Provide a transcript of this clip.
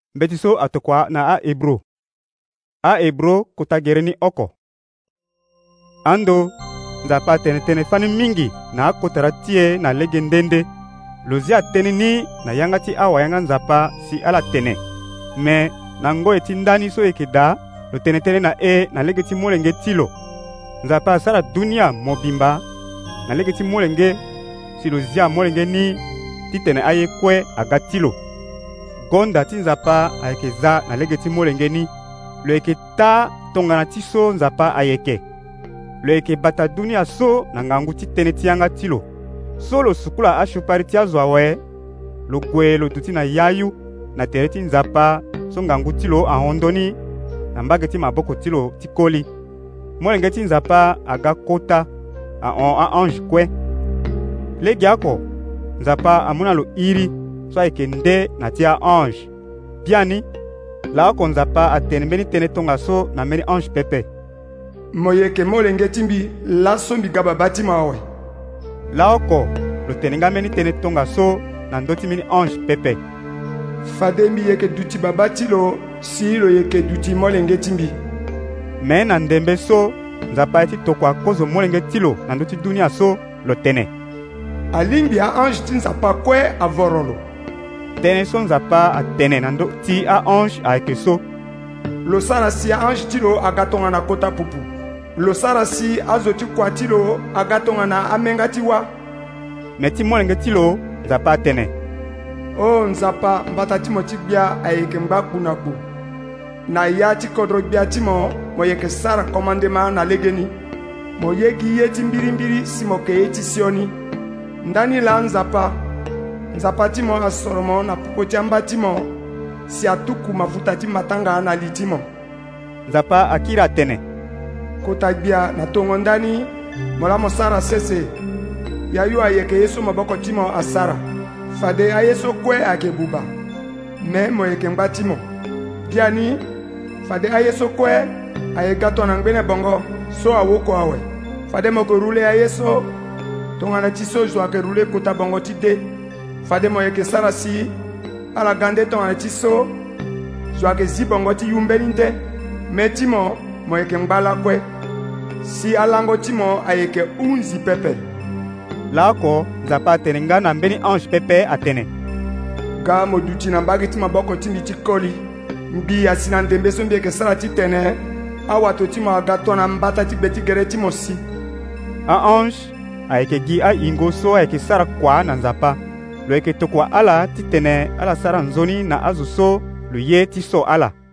mbeti so atokwa na a Hebro. A Hebro kota gereni oko. Ando nzapa tene fani mingi na akotara tie na lege ndende. Lozi ateni ni na yanga ti awa yanga nzapa si ala tene. Me na ngo eti ndani so eke da lo tene na na lege ti molenge tilo. Nzapa asala dunia mobimba na lege ti molenge si lo zia molenge ni ti tene aye kue aga tilo. Gonda ti nzapa ayeke za na lege ti molenge ni lo yeke ta tongana ti so nzapa ayeke. Lo yeke bata dunia so na ngangu ti tene ti yanga tilo. So lo sukula ashupari ti azo awe lo gue lo duti na yayu na tere ti nzapa so ngangu tilo ahondo ni na mbage ti maboko tilo ti koli. Molenge ti nzapa aga kota a ange kue. Legi ako nzapa amuna lo iri so ayeke nde na ti a ange. Biani la oko nzapa atene mbeni tene tonga so na mbeni ange pepe. Mo yeke molenge ti mbi laso mbi ga babâ ti mo awe. La oko lo tene nga mbeni tene tonga so na ndö ti mbeni ange pepe. Fade mbi yeke duti babâ ti lo si lo yeke duti molenge ti mbi. Me na ndembe so nzapa ye ti tokua kozo molenge ti lo na ndö ti dunia so lo tene. Alingbi a-ange ti nzapa kue avoro lo. Tënë so nzapa atene na ndö ti a-ange ayeke so. Lo sara si a-ange ti lo aga tongana kota pupu. Lo sara si azo ti kua ti lo aga tongana amenga ti wâ. Me ti molenge ti lo nzapa atene. O nzapa mbata ti mo ti gbia ayeke ngba kpu na kpu. Na ya ti kodro gbia ti mo yeke sara commandement na lege ni. Mo yegi ye ti mbirimbiri si mo yeke ye ti sioni. Ndani la nzapa ti mo asoro mo na puko ti amba ti mo si atuku mafuta ti matanga na li ti mo. Nzapa akiri atene. Kota gbia na tongo ndani mo la mo sara sese. Yayu ayeke ye so maboko ti mo asara. Fade aye so kue ayeke buba. Me mo yeke ngba ti mo. Biani fade aye so kue aye ga tongana ngbene bongo so awoko awe. Fade mo yeke rule aye so tongana ti so zo ayeke rule kota bongo ti de. Fade mo yeke sara si ala gande tongana ti so zo ayeke zi bongo ti yu mbeni nde. Me ti mo yeke ngba lakue si alango ti mo ayeke hunzi pepe. La oko nzapa atene nga na mbeni ange pepe atene. Ga mo duti na mbage ti maboko ti mbi ti koli. Mbi asi na ndembe so mbi yeke sara ti tene awato ti mo aga tongana mbata ti gbe ti gere ti mo si. A-ange ayeke gi ahingo so ayeke sara kua na nzapa. Lo yeke tokua ala ti tene ala sara nzoni na azo so lo ye ti so ala.